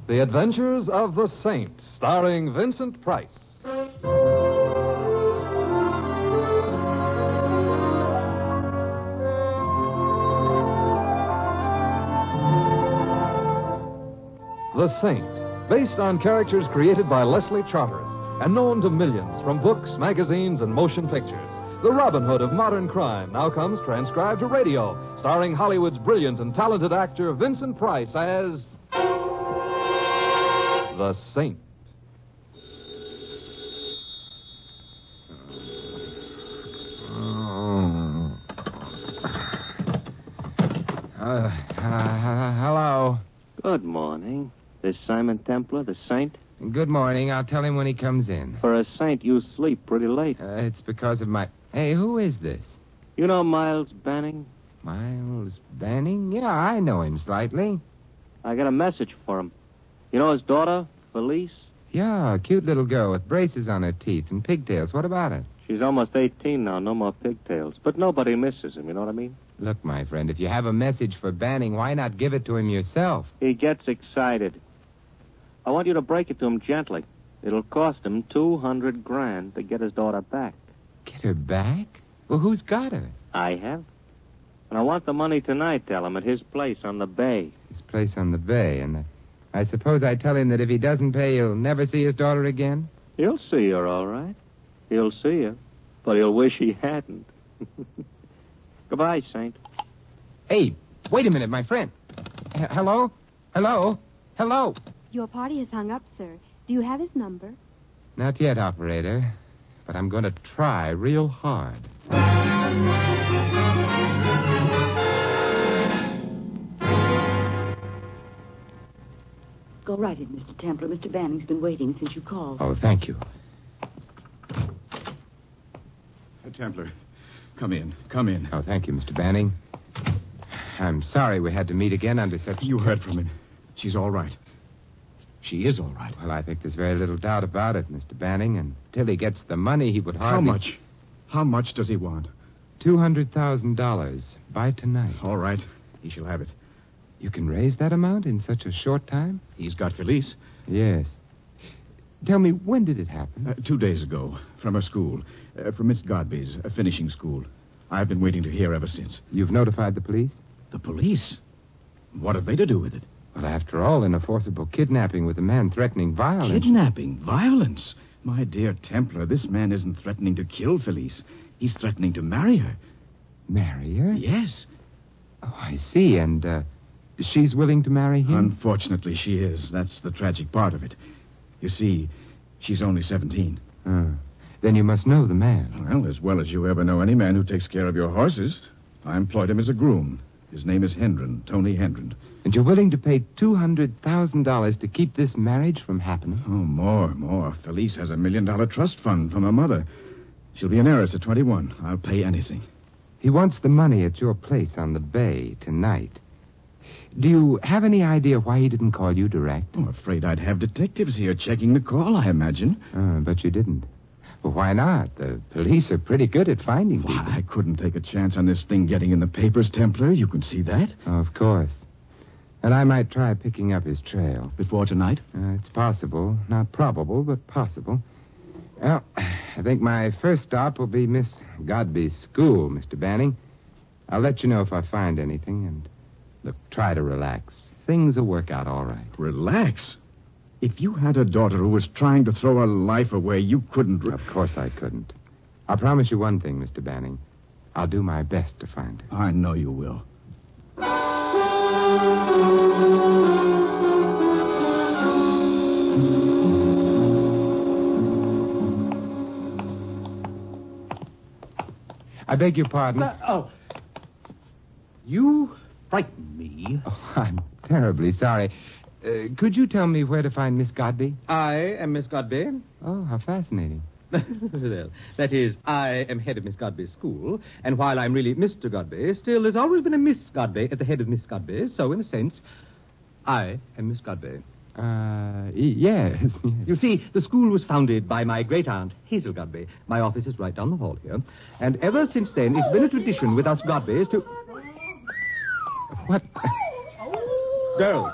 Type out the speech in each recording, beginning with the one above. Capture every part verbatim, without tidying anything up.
The Adventures of the Saint, starring Vincent Price. The Saint, based on characters created by Leslie Charteris and known to millions from books, magazines, and motion pictures. The Robin Hood of modern crime now comes transcribed to radio, starring Hollywood's brilliant and talented actor Vincent Price as The Saint. Oh. Uh, uh, hello. Good morning. This Simon Templar, the Saint? Good morning. I'll tell him when he comes in. For a Saint, you sleep pretty late. Uh, it's because of my... Hey, who is this? You know Miles Banning? Miles Banning? Yeah, I know him slightly. I got a message for him. You know his daughter, Felice? Yeah, a cute little girl with braces on her teeth and pigtails. What about it? She's almost eighteen now, no more pigtails. But nobody misses him, you know what I mean? Look, my friend, if you have a message for Banning, why not give it to him yourself? He gets excited. I want you to break it to him gently. It'll cost him two hundred grand to get his daughter back. Get her back? Well, who's got her? I have. And I want the money tonight, tell him, at his place on the bay. His place on the bay, and uh, I suppose I tell him that if he doesn't pay, he'll never see his daughter again? He'll see her, all right. He'll see her, but he'll wish he hadn't. Goodbye, Saint. Hey, wait a minute, my friend. H- hello? Hello? Hello? Your party has hung up, sir. Do you have his number? Not yet, operator. But I'm going to try real hard. Go right in, Mister Templar. Mister Banning's been waiting since you called. Oh, thank you. Templar, come in. Come in. Oh, thank you, Mister Banning. I'm sorry we had to meet again under such... You heard from him. She's all right. She is all right. Well, I think there's very little doubt about it, Mister Banning. Until he gets the money, he would hardly... How much? How much does he want? Two hundred thousand dollars by tonight. All right. He shall have it. You can raise that amount in such a short time? He's got Felice. Yes. Tell me, when did it happen? Uh, two days ago, from her school. Uh, from Miss Godby's, a finishing school. I've been waiting to hear ever since. You've notified the police? The police? What have they to do with it? Well, after all, in a forcible kidnapping with a man threatening violence... Kidnapping? Violence? My dear Templar, this man isn't threatening to kill Felice. He's threatening to marry her. Marry her? Yes. Oh, I see. And, uh, she's willing to marry him? Unfortunately, she is. That's the tragic part of it. You see, she's only seventeen. Oh. Then you must know the man. Well, as well as you ever know any man who takes care of your horses. I employed him as a groom. His name is Hendren, Tony Hendren. And you're willing to pay two hundred thousand dollars to keep this marriage from happening? Oh, more, more. Felice has a million-dollar trust fund from her mother. She'll be an heiress at twenty-one. I'll pay anything. He wants the money at your place on the bay tonight. Do you have any idea why he didn't call you direct? I'm afraid I'd have detectives here checking the call, I imagine. Oh, but you didn't. Well, why not? The police are pretty good at finding people. Why, I couldn't take a chance on this thing getting in the papers, Templar. You can see that. Oh, of course. And I might try picking up his trail. Before tonight? Uh, it's possible. Not probable, but possible. Well, I think my first stop will be Miss Godby's school, Mister Banning. I'll let you know if I find anything, and look, try to relax. Things will work out all right. Relax? If you had a daughter who was trying to throw her life away, you couldn't... Re- of course I couldn't. I'll promise you one thing, Mister Banning. I'll do my best to find her. I know you will. I beg your pardon. Uh, oh. You frightened me. Oh, I'm terribly sorry. Uh, could you tell me where to find Miss Godby? I am Miss Godby. Oh, how fascinating. Well, that is, I am head of Miss Godby's school, and while I'm really Mister Godby, still there's always been a Miss Godby at the head of Miss Godby, so in a sense, I am Miss Godby. Uh, yes. You see, the school was founded by my great-aunt, Hazel Godby. My office is right down the hall here. And ever since then, it's been a tradition with us Godbys to... What? Girls,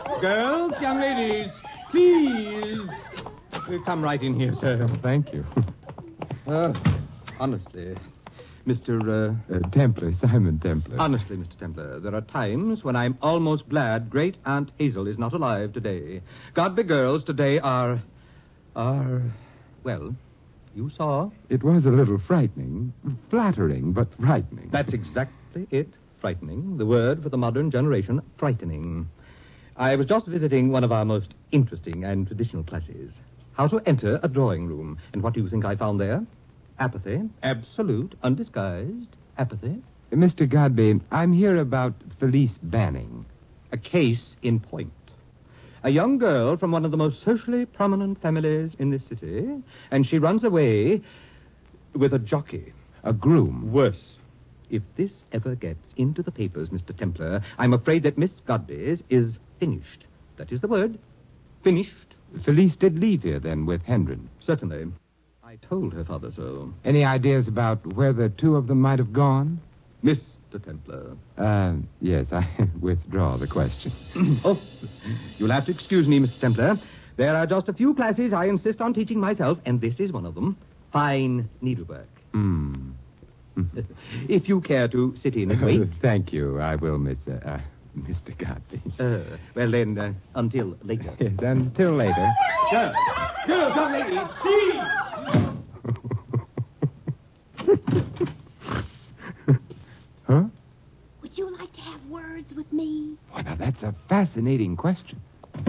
Girls, young ladies, please. Uh, Come right in here, sir. Thank you. Uh, honestly, Mister Uh, Uh, Templar, Simon Templar. honestly, Mister Templar, there are times when I'm almost glad Great Aunt Hazel is not alive today. Godby girls today are... are... well, you saw. It was a little frightening. Flattering, but frightening. That's exactly it. Frightening. The word for the modern generation, frightening. I was just visiting one of our most interesting and traditional classes. How to enter a drawing room. And what do you think I found there? Apathy. Absolute, undisguised apathy. Mister Godby, I'm here about Felice Banning. A case in point. A young girl from one of the most socially prominent families in this city, and she runs away with a jockey. A groom. Worse. If this ever gets into the papers, Mister Templar, I'm afraid that Miss Godby's is finished. That is the word. Finished. Felice did leave here, then, with Hendren. Certainly. I told her father so. Any ideas about where the two of them might have gone? Mister Templar. Uh, yes, I withdraw the question. Oh, you'll have to excuse me, Mister Templar. There are just a few classes I insist on teaching myself, and this is one of them. Fine needlework. Hmm. If you care to sit in and wait. Thank you. I will, Miss, uh, uh, Mister Godby. Uh, well, then, uh, until later. Yes, until later. Girls, girls, young ladies, please! Huh? Would you like to have words with me? Why, now, that's a fascinating question.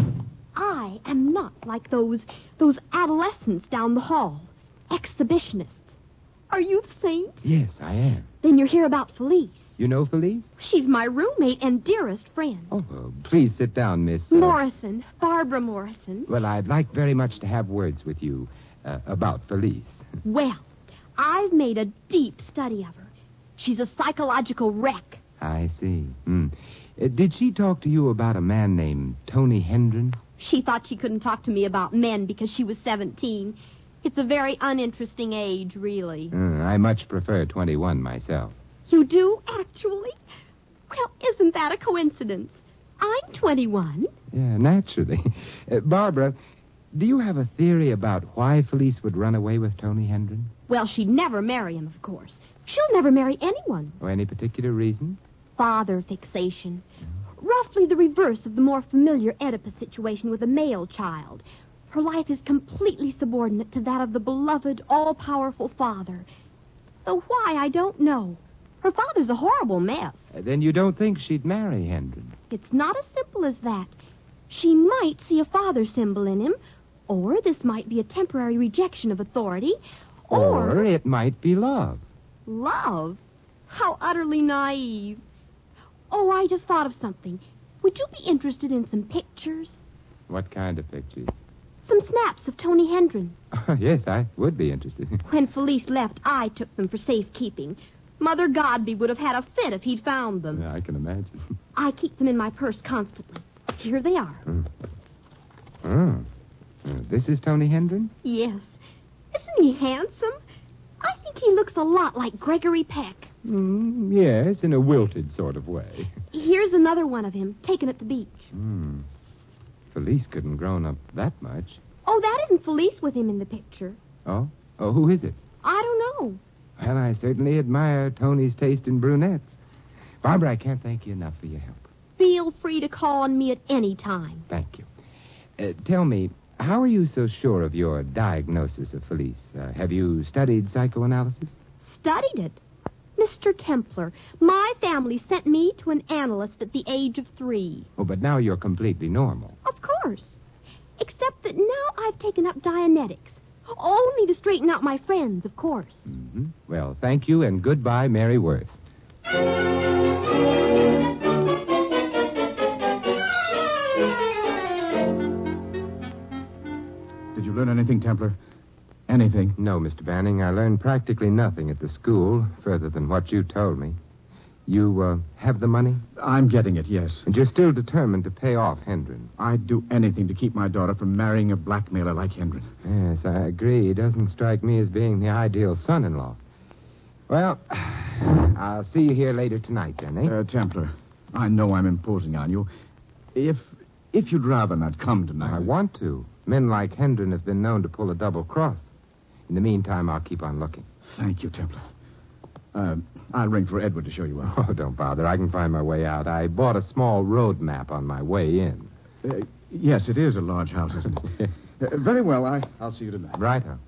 I am not like those those adolescents down the hall. Exhibitionists. Are you the same? Yes, I am. Then you're here about Felice. You know Felice? She's my roommate and dearest friend. Oh, well, please sit down, Miss... Uh... Morrison. Barbara Morrison. Well, I'd like very much to have words with you uh, about Felice. Well, I've made a deep study of her. She's a psychological wreck. I see. Hmm. Uh, did she talk to you about a man named Tony Hendren? She thought she couldn't talk to me about men because she was seventeen. It's a very uninteresting age, really. Uh, I much prefer twenty-one myself. You do, actually? Well, isn't that a coincidence? I'm twenty-one. Yeah, naturally. Uh, Barbara, do you have a theory about why Felice would run away with Tony Hendren? Well, she'd never marry him, of course. She'll never marry anyone. Or any particular reason? Father fixation. Roughly the reverse of the more familiar Oedipus situation with a male child. Her life is completely subordinate to that of the beloved, all-powerful father. Though why, I don't know. Her father's a horrible mess. Uh, then you don't think she'd marry Hendren? It's not as simple as that. She might see a father symbol in him, or this might be a temporary rejection of authority, or... Or it might be love. Love? How utterly naive. Oh, I just thought of something. Would you be interested in some pictures? What kind of pictures? Some snaps of Tony Hendren. Yes, I would be interested. When Felice left, I took them for safekeeping. Mother Godby would have had a fit if he'd found them. Yeah, I can imagine. I keep them in my purse constantly. Here they are. Mm. Oh. Uh, this is Tony Hendren? Yes. Isn't he handsome? I think he looks a lot like Gregory Peck. Mm, yes, in a wilted sort of way. Here's another one of him, taken at the beach. Hmm. Felice couldn't have grown up that much. Oh, that isn't Felice with him in the picture. Oh? Oh, who is it? I don't know. Well, I certainly admire Tony's taste in brunettes. Barbara, I can't thank you enough for your help. Feel free to call on me at any time. Thank you. Uh, tell me, how are you so sure of your diagnosis of Felice? Uh, have you studied psychoanalysis? Studied it? Mister Templar, my family sent me to an analyst at the age of three. Oh, but now you're completely normal. Of course. Except that now I've taken up Dianetics. Only to straighten out my friends, of course. Mm-hmm. Well, thank you, and goodbye, Mary Worth. Did you learn anything, Templar? Anything? No, Mister Banning. I learned practically nothing at the school, further than what you told me. You, uh, have the money? I'm getting it, yes. And you're still determined to pay off Hendren? I'd do anything to keep my daughter from marrying a blackmailer like Hendren. Yes, I agree. He doesn't strike me as being the ideal son-in-law. Well, I'll see you here later tonight, then, eh? Uh, Templar, I know I'm imposing on you. If if you'd rather not come tonight... I want to. Men like Hendren have been known to pull a double cross. In the meantime, I'll keep on looking. Thank you, Templar. Uh, I'll ring for Edward to show you out. Oh, don't bother. I can find my way out. I bought a small road map on my way in. Uh, yes, it is a large house, isn't it? uh, very well. I, I'll see you tonight. Righto.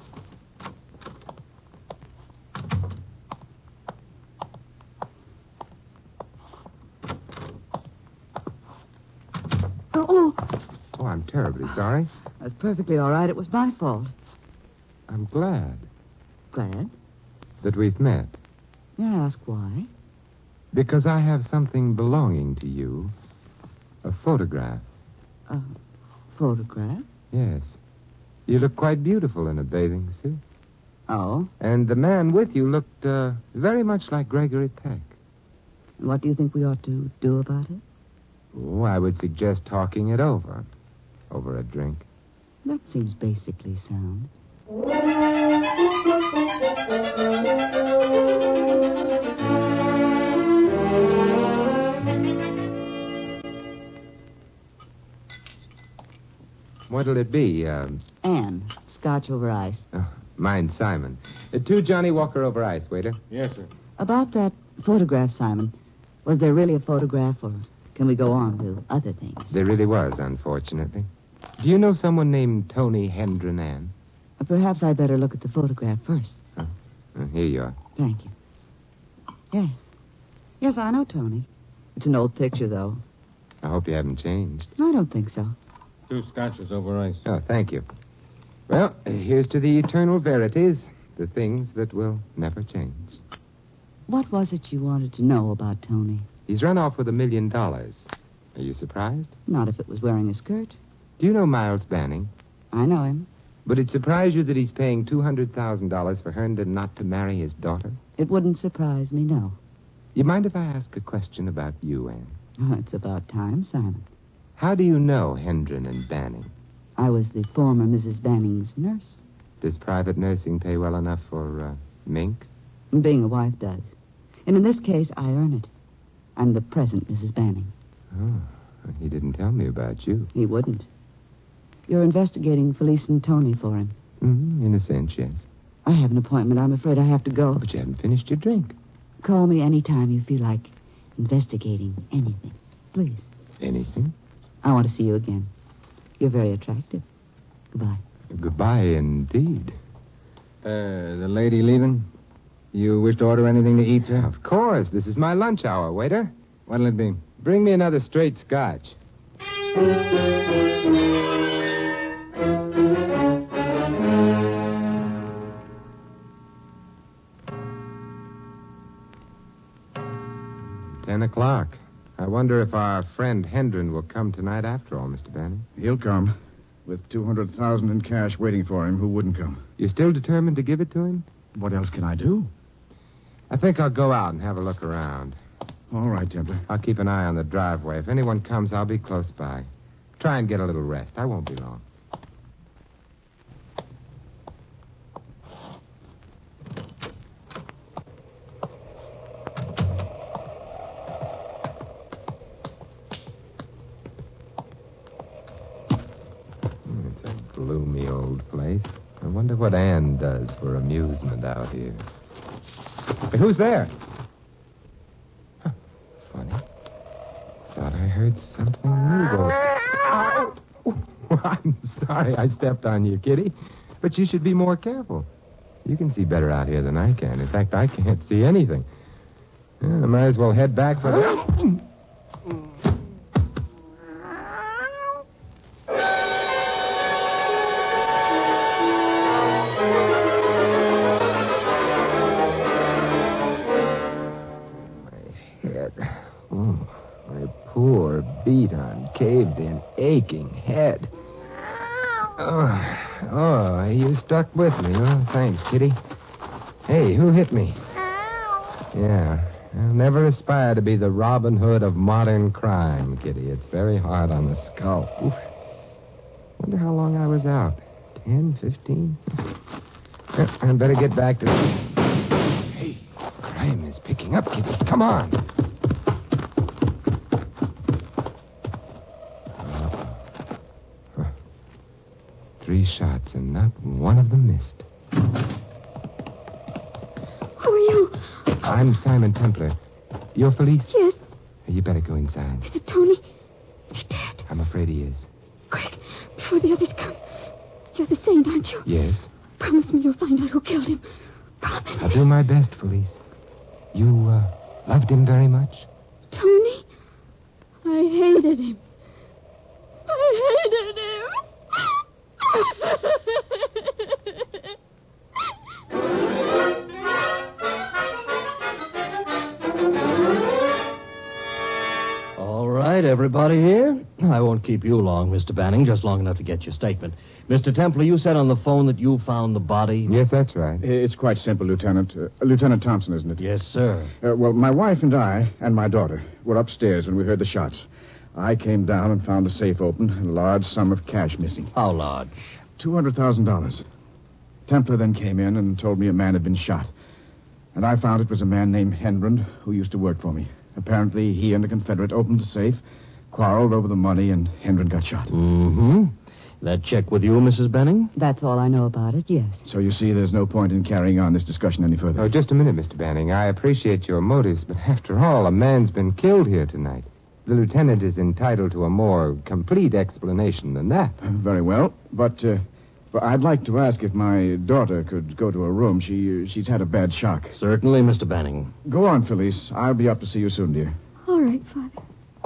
Oh, Oh, I'm terribly sorry. that's perfectly all right. It was my fault. I'm glad Glad? that we've met. May I ask why? Because I have something belonging to you. A photograph. A photograph? Yes. You look quite beautiful in a bathing suit. Oh. And the man with you looked uh, very much like Gregory Peck. And what do you think we ought to do about it? Oh, I would suggest talking it over. Over a drink. That seems basically sound. What'll it be? Um, Anne, scotch over ice. oh, mine's Simon. Uh, two Johnny Walker over ice, waiter. Yes, sir. About that photograph, Simon, was there really a photograph, or can we go on to other things? There really was, unfortunately. Do you know someone named Tony Hendren, Ann? Uh, Perhaps I'd better look at the photograph first. Oh, uh, here you are. Thank you. Yes. Yes, I know Tony. It's an old picture, though. I hope you haven't changed. I don't think so. Two scotches over ice. Oh, thank you. Well, here's to the eternal verities, the things that will never change. What was it you wanted to know about Tony? He's run off with a million dollars. Are you surprised? Not if it was wearing a skirt. Do you know Miles Banning? I know him. Would it surprise you that he's paying two hundred thousand dollars for Herndon not to marry his daughter? It wouldn't surprise me, no. You mind if I ask a question about you, Anne? Oh, it's about time, Simon. How do you know Hendren and Banning? I was the former Missus Banning's nurse. Does private nursing pay well enough for uh, mink? Being a wife does. And in this case, I earn it. I'm the present Missus Banning. Oh, he didn't tell me about you. He wouldn't. You're investigating Felice and Tony for him. Mm, in a sense, yes. I have an appointment. I'm afraid I have to go. Oh, but you haven't finished your drink. Call me any time you feel like investigating anything. Please. Anything? I want to see you again. You're very attractive. Goodbye. Goodbye, indeed. Uh, the lady leaving? You wish to order anything to eat, sir? Of course. This is my lunch hour, waiter. What'll it be? Bring me another straight scotch. Ten o'clock. I wonder if our friend Hendren will come tonight after all, Mister Banning. He'll come. With two hundred thousand dollars in cash waiting for him, who wouldn't come? You still determined to give it to him? What else can I do? I think I'll go out and have a look around. All right, Templar. I'll keep an eye on the driveway. If anyone comes, I'll be close by. Try and get a little rest. I won't be long. It's a gloomy old place. I wonder what Anne does for amusement out here. Hey, who's there? Huh, funny. Thought I heard something move over. Oh, I'm sorry I stepped on you, Kitty. But you should be more careful. You can see better out here than I can. In fact, I can't see anything. Yeah, I might as well head back for the... Oh, my poor, beat-on, caved-in, aching head. Oh, oh, you stuck with me. Oh, thanks, Kitty. Hey, who hit me? Yeah, I'll never aspire to be the Robin Hood of modern crime, Kitty. It's very hard on the skull. Oof. Wonder how long I was out. Ten, fifteen? I'd better get back to... Hey, crime is picking up, Kitty. Come on. Three shots, and not one of them missed. Who are you? I'm Simon Templar. You're Felice? Yes. You better go inside. Is it Tony? Is he dead? I'm afraid he is. Quick, before the others come. You're the saint, aren't you? Yes. Promise me you'll find out who killed him. Promise I'll me. do my best, Felice. You, uh, loved him very much? Tony? I hated him. I hated him. All right, everybody here? I won't keep you long, Mister Banning, just long enough to get your statement. Mister Templar, you said on the phone that you found the body? Yes, that's right. It's quite simple, Lieutenant. Uh, Lieutenant Thompson, isn't it? Yes, sir. Uh, well, my wife and I and my daughter were upstairs when we heard the shots. I came down and found the safe open and a large sum of cash missing. How large? two hundred thousand dollars. Templar then came in and told me a man had been shot. And I found it was a man named Hendren who used to work for me. Apparently, he and a Confederate opened the safe, quarreled over the money, and Hendren got shot. Mm-hmm. That check with you, Missus Banning? That's all I know about it, yes. So you see, there's no point in carrying on this discussion any further. Oh, just a minute, Mister Banning. I appreciate your motives, but after all, a man's been killed here tonight. The lieutenant is entitled to a more complete explanation than that. Uh, very well, but uh, but I'd like to ask if my daughter could go to her room. She uh, she's had a bad shock. Certainly, Mister Banning. Go on, Felice. I'll be up to see you soon, dear. All right, Father.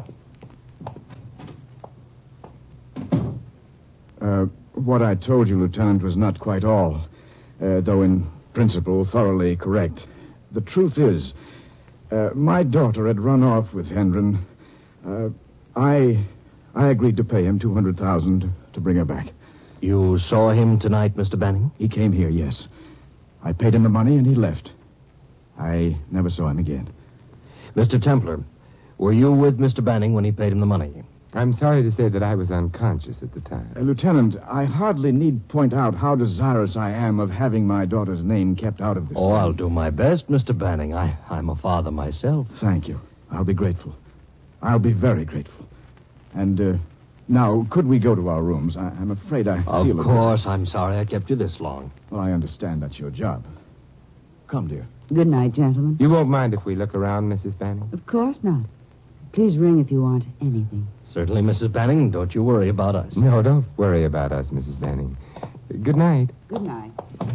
Uh, what I told you, Lieutenant, was not quite all, uh, though in principle thoroughly correct. The truth is, uh, my daughter had run off with Hendren. Uh, I I agreed to pay him two hundred thousand dollars to bring her back. You saw him tonight, Mister Banning? He came here, yes. I paid him the money and he left. I never saw him again. Mister Templar, were you with Mister Banning when he paid him the money? I'm sorry to say that I was unconscious at the time. Uh, Lieutenant, I hardly need point out how desirous I am of having my daughter's name kept out of this. Oh, I'll do my best, Mister Banning. I, I'm a father myself. Thank you. I'll be grateful. I'll be very grateful. And, uh, now, could we go to our rooms? I, I'm afraid I Of feel... course, I'm sorry I kept you this long. Well, I understand that's your job. Come, dear. Good night, gentlemen. You won't mind if we look around, Missus Banning? Of course not. Please ring if you want anything. Certainly, Missus Banning. Don't you worry about us. No, don't worry about us, Missus Banning. Good night. Good night.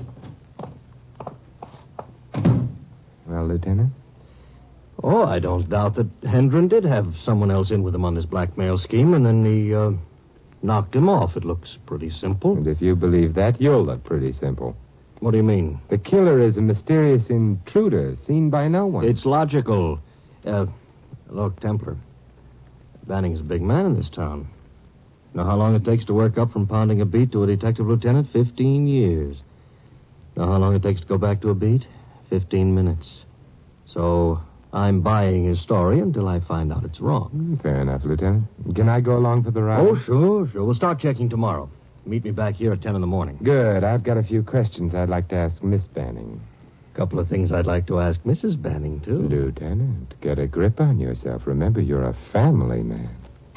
Well, Lieutenant? Oh, I don't doubt that Hendren did have someone else in with him on this blackmail scheme, and then he uh, knocked him off. It looks pretty simple. And if you believe that, you'll look pretty simple. What do you mean? The killer is a mysterious intruder seen by no one. It's logical. Uh, look, Templar. Banning's a big man in this town. Know how long it takes to work up from pounding a beat to a detective lieutenant? Fifteen years. Know how long it takes to go back to a beat? Fifteen minutes. So I'm buying his story until I find out it's wrong. Fair enough, Lieutenant. Can I go along for the ride? Oh, sure, sure. We'll start checking tomorrow. Meet me back here at ten in the morning. Good. I've got a few questions I'd like to ask Miss Banning. A couple of things I'd like to ask Missus Banning, too. Lieutenant, get a grip on yourself. Remember, you're a family man.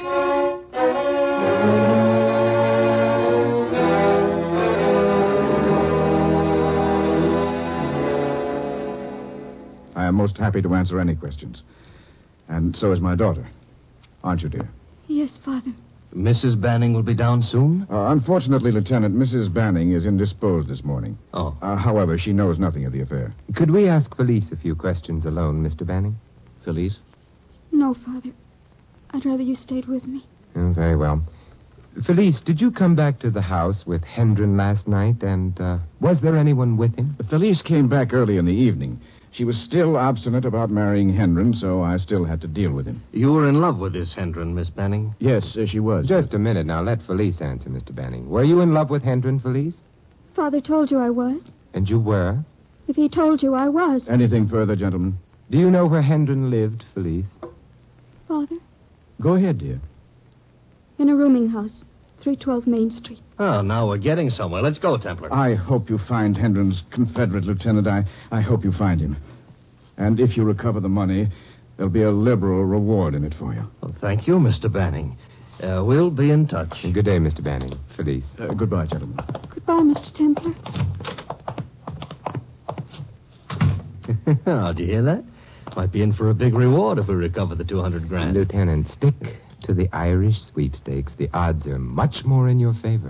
I am most happy to answer any questions. And so is my daughter. Aren't you, dear? Yes, Father. Missus Banning will be down soon? Uh, unfortunately, Lieutenant, Missus Banning is indisposed this morning. Oh. Uh, however, she knows nothing of the affair. Could we ask Felice a few questions alone, Mister Banning? Felice? No, Father. I'd rather you stayed with me. Oh, very well. Felice, did you come back to the house with Hendren last night, and uh, was there anyone with him? Felice came back early in the evening. She was still obstinate about marrying Hendren, so I still had to deal with him. You were in love with this Hendren, Miss Banning? Yes, uh, she was. Just a minute now. Let Felice answer, Mister Banning. Were you in love with Hendren, Felice? Father told you I was. And you were? If he told you I was. Anything further, gentlemen? Do you know where Hendren lived, Felice? Father? Go ahead, dear. In a rooming house, three twelve Main Street. Oh, now we're getting somewhere. Let's go, Templar. I hope you find Hendren's Confederate, Lieutenant. I, I hope you find him. And if you recover the money, there'll be a liberal reward in it for you. Well, thank you, Mister Banning. Uh, we'll be in touch. Good day, Mister Banning. Felice. Uh, goodbye, gentlemen. Goodbye, Mister Templar. Oh, do you hear that? Might be in for a big reward if we recover the two hundred grand. Lieutenant, stick to the Irish sweepstakes. The odds are much more in your favor.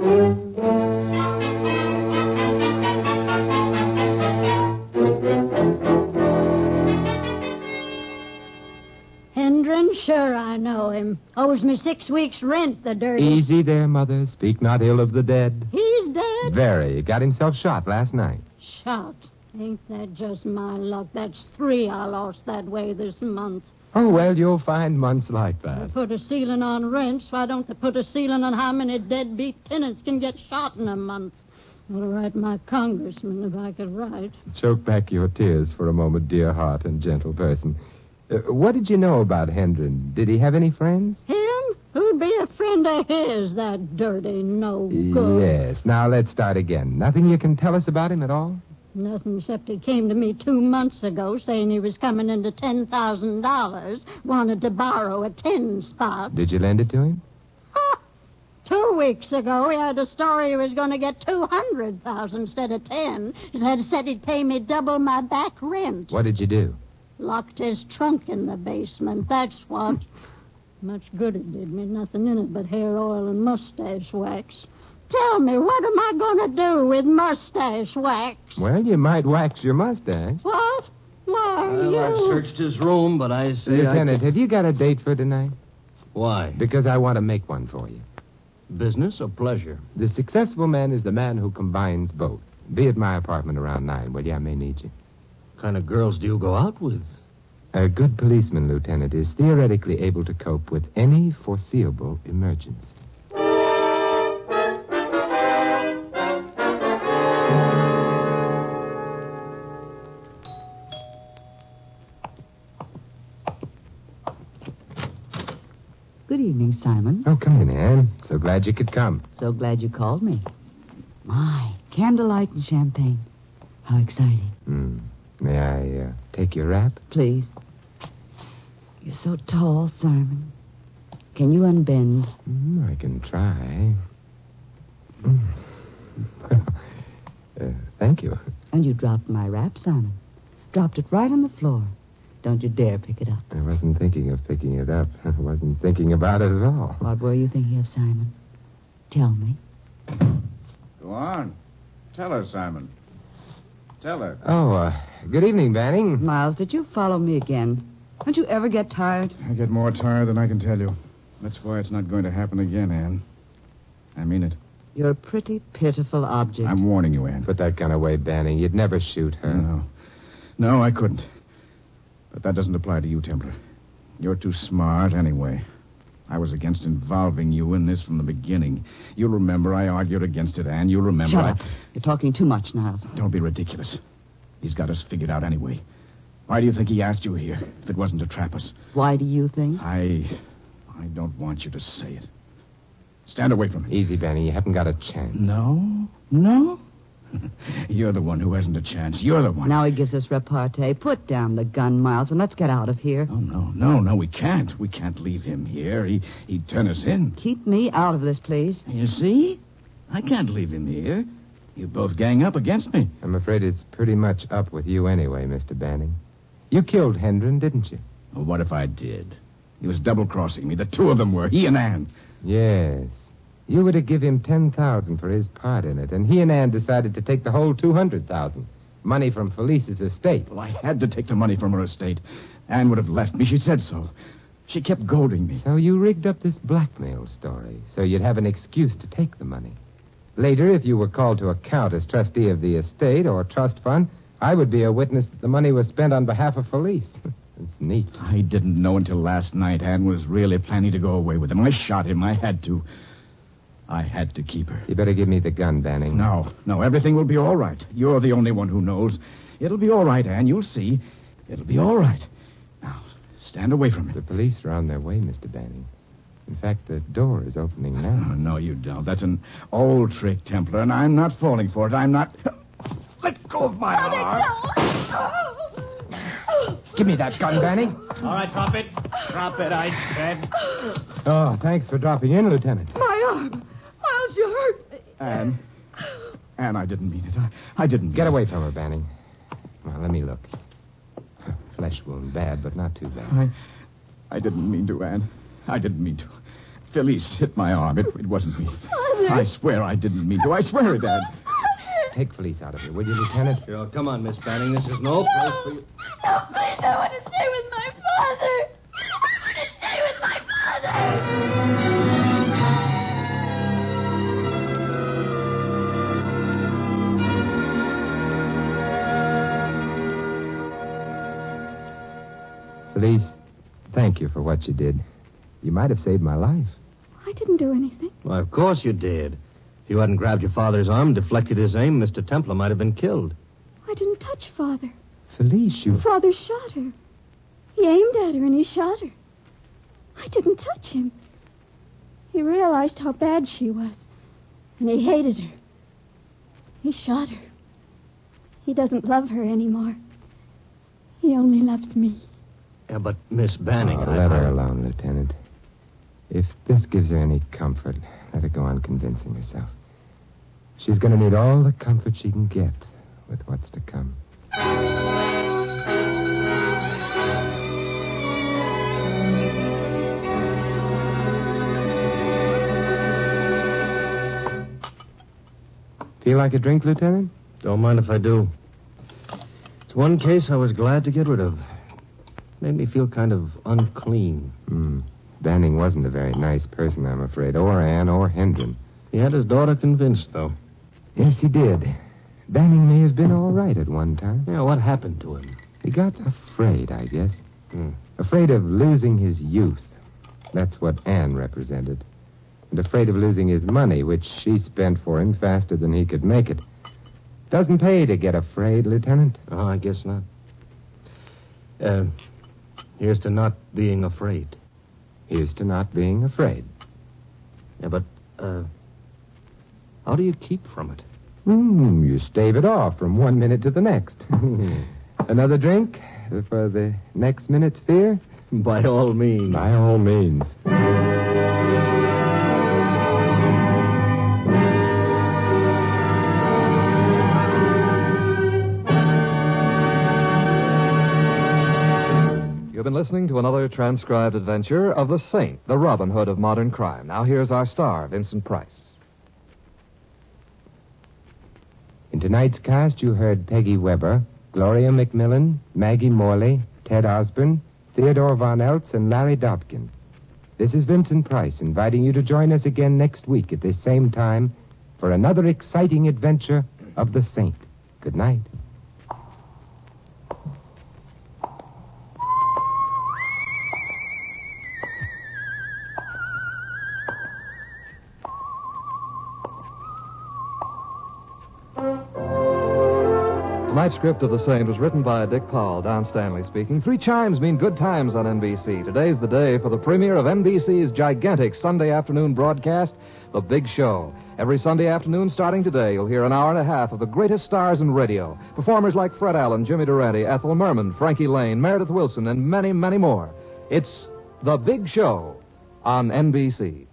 Hendren, sure I know him. Owes me six weeks' rent, the dirty... Easy there, Mother. Speak not ill of the dead. He's dead? Very. Got himself shot last night. Shot? Ain't that just my luck? That's three I lost that way this month. Oh, well, you'll find months like that. They put a ceiling on rents. Why don't they put a ceiling on how many deadbeat tenants can get shot in a month? I'll write my congressman if I could write. Choke back your tears for a moment, dear heart and gentle person. Uh, what did you know about Hendren? Did he have any friends? Him? Who'd be a friend of his, that dirty no good? Yes. Now, let's start again. Nothing you can tell us about him at all? Nothing except he came to me two months ago saying he was coming into ten thousand dollars, wanted to borrow a tin spot. Did you lend it to him? Ha! Two weeks ago, he had a story he was going to get two hundred thousand instead of ten. He had said he'd pay me double my back rent. What did you do? Locked his trunk in the basement, that's what. Much good it did me. Nothing in it but hair oil and mustache wax. Tell me, what am I going to do with mustache wax? Well, you might wax your mustache. What? Why, Well, you... I've searched his room, but I say Lieutenant, I... have you got a date for tonight? Why? Because I want to make one for you. Business or pleasure? The successful man is the man who combines both. Be at my apartment around nine, will you? I may need you. What kind of girls do you go out with? A good policeman, Lieutenant, is theoretically able to cope with any foreseeable emergency. Good evening, Simon. Oh, come in, Anne. So glad you could come. So glad you called me. My, candlelight and champagne. How exciting. Hmm. May I uh, take your wrap? Please. You're so tall, Simon. Can you unbend? Mm, I can try. Mm. uh, thank you. And you dropped my wrap, Simon. Dropped it right on the floor. Don't you dare pick it up. I wasn't thinking of picking it up. I wasn't thinking about it at all. What were you thinking of, Simon? Tell me. Go on. Tell her, Simon. Tell her. Oh, uh, good evening, Banning. Miles, did you follow me again? Don't you ever get tired? I get more tired than I can tell you. That's why it's not going to happen again, Anne. I mean it. You're a pretty pitiful object. I'm warning you, Anne. Put that gun away, Banning. You'd never shoot her. No. No, I couldn't. But that doesn't apply to you, Templar. You're too smart anyway. I was against involving you in this from the beginning. You'll remember I argued against it, Anne. You'll remember Shut I... up. You're talking too much, Niles. Don't be ridiculous. He's got us figured out anyway. Why do you think he asked you here, if it wasn't to trap us? Why do you think? I... I don't want you to say it. Stand away from me. Easy, Banning. You haven't got a chance. No? No? You're the one who hasn't a chance. You're the one. Now he gives us repartee. Put down the gun, Miles, and let's get out of here. Oh, no, no, no, we can't. We can't leave him here. He, he'd turn us in. Keep me out of this, please. You see? I can't leave him here. You both gang up against me. I'm afraid it's pretty much up with you anyway, Mister Banning. You killed Hendren, didn't you? Well, what if I did? He was double-crossing me. The two of them were, he and Anne. Yes. You were to give him ten thousand for his part in it, and he and Anne decided to take the whole two hundred thousand. Money from Felice's estate. Well, I had to take the money from her estate. Anne would have left me. She said so. She kept goading me. So you rigged up this blackmail story, so you'd have an excuse to take the money. Later, if you were called to account as trustee of the estate or trust fund, I would be a witness that the money was spent on behalf of Felice. It's neat. I didn't know until last night Anne was really planning to go away with him. I shot him. I had to. I had to keep her. You better give me the gun, Banning. No, no, everything will be all right. You're the only one who knows. It'll be all right, Anne. You'll see. It'll be all right. Now, stand away from me. The police are on their way, Mister Banning. In fact, the door is opening now. Oh, no, you don't. That's an old trick, Templar, and I'm not falling for it. I'm not... Let go of my arm. Give me that gun, Banning. All right, drop it. Drop it, I said. Oh, thanks for dropping in, Lieutenant. My arm. Miles, you hurt. Anne. Anne, I didn't mean it. I, I didn't. Get away from her, Banning. Well, let me look. Flesh wound, bad, but not too bad. I, I didn't mean to, Anne. I didn't mean to. Felice hit my arm. It, it wasn't me. Father. I swear I didn't mean to. I swear it, Anne. Take Felice out of here, will you, Lieutenant? Sure, come on, Miss Banning. This is no place for you. No, please, I want to stay with my father. I want to stay with my father. Felice, thank you for what you did. You might have saved my life. I didn't do anything. Well, of course you did. If you hadn't grabbed your father's arm and deflected his aim, Mister Templar might have been killed. I didn't touch Father. Felice, you... Father shot her. He aimed at her and he shot her. I didn't touch him. He realized how bad she was, and he hated her. He shot her. He doesn't love her anymore. He only loves me. Yeah, but Miss Banning... Oh, I... let her alone, Lieutenant. If this gives her any comfort, let her go on convincing herself. She's going to need all the comfort she can get with what's to come. Feel like a drink, Lieutenant? Don't mind if I do. It's one case I was glad to get rid of. Made me feel kind of unclean. Hmm. Banning wasn't a very nice person, I'm afraid, or Anne or Hendren. He had his daughter convinced, though. Yes, he did. Banning may have been all right at one time. Yeah, what happened to him? He got afraid, I guess. Hmm. Afraid of losing his youth. That's what Anne represented. And afraid of losing his money, which she spent for him faster than he could make it. Doesn't pay to get afraid, Lieutenant. Oh, I guess not. Uh, here's to not being afraid. Here's to not being afraid. Yeah, but, uh, how do you keep from it? Hmm, you stave it off from one minute to the next. Another drink for the next minute's fear? By all means. By all means. You've been listening to another transcribed adventure of the Saint, the Robin Hood of modern crime. Now here's our star, Vincent Price. In tonight's cast, you heard Peggy Weber, Gloria McMillan, Maggie Morley, Ted Osborne, Theodore Von Eltz, and Larry Dobkin. This is Vincent Price, inviting you to join us again next week at this same time for another exciting adventure of the Saint. Good night. Tonight's script of The Saint was written by Dick Powell, Don Stanley speaking. Three chimes mean good times on N B C. Today's the day for the premiere of N B C's gigantic Sunday afternoon broadcast, The Big Show. Every Sunday afternoon starting today, you'll hear an hour and a half of the greatest stars in radio. Performers like Fred Allen, Jimmy Durante, Ethel Merman, Frankie Lane, Meredith Wilson, and many, many more. It's The Big Show on N B C.